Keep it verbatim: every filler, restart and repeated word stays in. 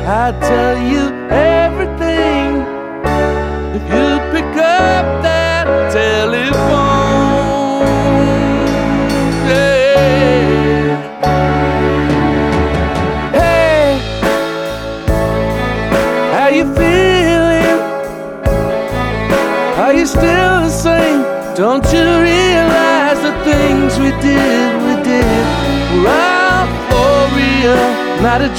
I'd tell you everything if you'd pick up that telephone. Yeah. Hey, how you feeling? Are you still the same? Don't you realize the things we did, we did were all for real, not a